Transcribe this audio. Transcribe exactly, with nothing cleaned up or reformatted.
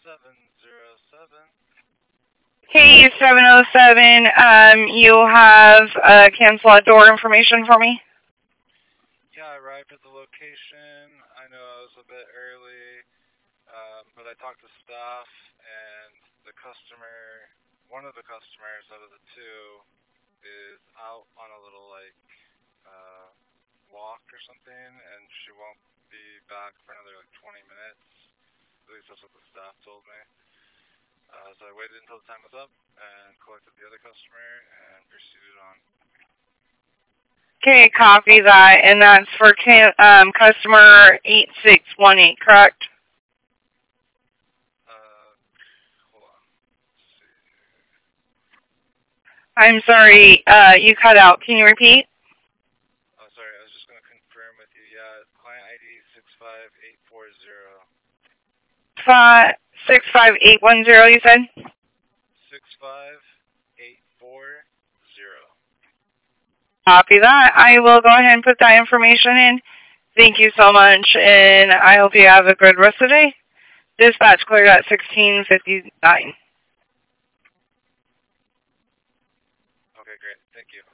seven zero seven. K seven oh seven, um, you have uh, cancel at door information for me? Yeah, I arrived at the location. I know I was a bit early, um, but I talked to staff, and the customer, one of the customers out of the two, is out on a little, like, uh, walk or something, and she won't be back for another, like, twenty minutes. At least that's what the staff told me. Uh, so I waited until the time was up and collected the other customer and proceeded on. Okay, copy that, and that's for can, um, customer eight six one eight, correct? Uh, hold on. Let's see. I'm sorry, uh, you cut out. Can you repeat? Oh, sorry, I was just going to confirm with you. Yeah, client I D six five eight four zero. Five, six five eight one zero, you said? six five eight four zero. Copy that. I will go ahead and put that information in. Thank you so much, and I hope you have a good rest of the day. Dispatch cleared at sixteen fifty-nine. Okay, great. Thank you.